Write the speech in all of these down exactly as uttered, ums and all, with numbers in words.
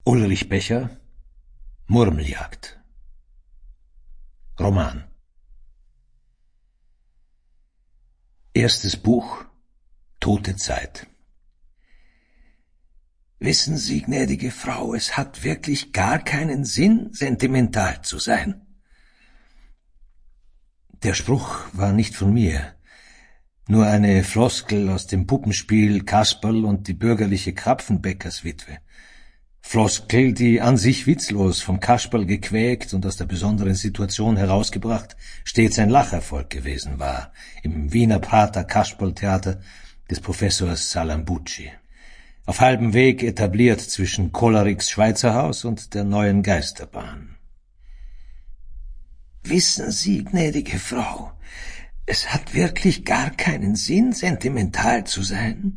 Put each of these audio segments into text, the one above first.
Ulrich Becher, Murmeljagd. Roman. Erstes Buch, Tote Zeit. Wissen Sie, gnädige Frau, es hat wirklich gar keinen Sinn, sentimental zu sein. Der Spruch war nicht von mir, nur eine Floskel aus dem Puppenspiel Kasperl und die bürgerliche Krapfenbäckerswitwe. Floskel, die an sich witzlos, vom Kasperl gequäkt und aus der besonderen Situation herausgebracht, stets ein Lacherfolg gewesen war, im Wiener Prater Kasperltheater des Professors Salambucci. Auf halbem Weg etabliert zwischen Choleriks Schweizerhaus und der neuen Geisterbahn. Wissen Sie, gnädige Frau, es hat wirklich gar keinen Sinn, sentimental zu sein.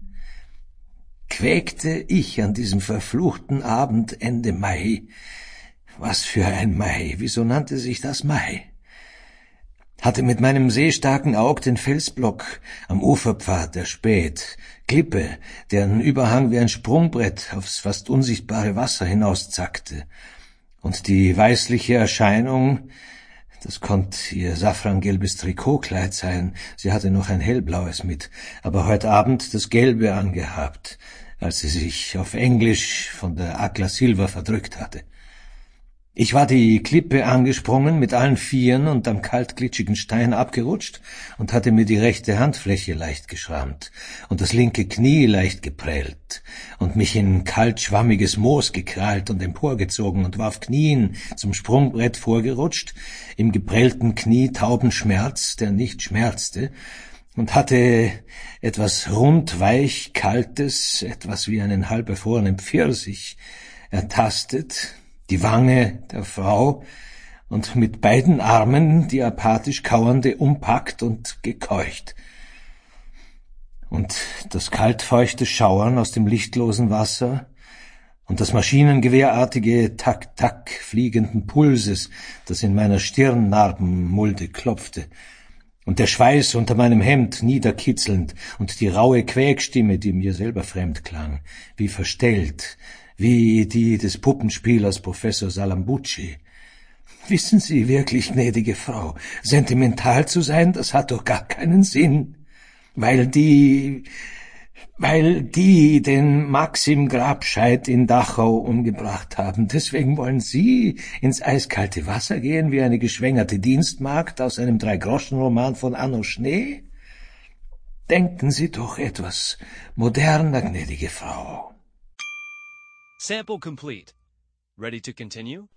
Quäkte ich an diesem verfluchten Abend Ende Mai. Was für ein Mai, wieso nannte sich das Mai? Hatte mit meinem sehstarken Aug den Felsblock am Uferpfad der Späth, Klippe, deren Überhang wie ein Sprungbrett aufs fast unsichtbare Wasser hinauszackte, und die weißliche Erscheinung, das konnt ihr safrangelbes Trikotkleid sein, sie hatte noch ein hellblaues mit, aber heute Abend das Gelbe angehabt, als sie sich auf Englisch von der Akla Silva verdrückt hatte. Ich war die Klippe angesprungen mit allen Vieren und am kaltglitschigen Stein abgerutscht und hatte mir die rechte Handfläche leicht geschrammt und das linke Knie leicht geprellt und mich in kalt schwammiges Moos gekrallt und emporgezogen und war auf Knien zum Sprungbrett vorgerutscht, im geprellten Knie tauben Schmerz, der nicht schmerzte, und hatte etwas rund, weich, kaltes, etwas wie einen halb erfrorenen Pfirsich ertastet, die Wange der Frau, und mit beiden Armen die apathisch Kauernde umpackt und gekeucht. Und das kaltfeuchte Schauern aus dem lichtlosen Wasser und das maschinengewehrartige Tak-Tak fliegenden Pulses, das in meiner Stirnnarbenmulde klopfte, und der Schweiß unter meinem Hemd niederkitzelnd und die raue Quäkstimme, die mir selber fremd klang, wie verstellt, wie die des Puppenspielers Professor Salambucci. Wissen Sie wirklich, gnädige Frau, sentimental zu sein, das hat doch gar keinen Sinn, weil die, weil die den Maxim Grabscheit in Dachau umgebracht haben. Deswegen wollen Sie ins eiskalte Wasser gehen wie eine geschwängerte Dienstmagd aus einem Drei-Groschen-Roman von Anno Schnee? Denken Sie doch etwas moderner, gnädige Frau. Sample complete. Ready to continue?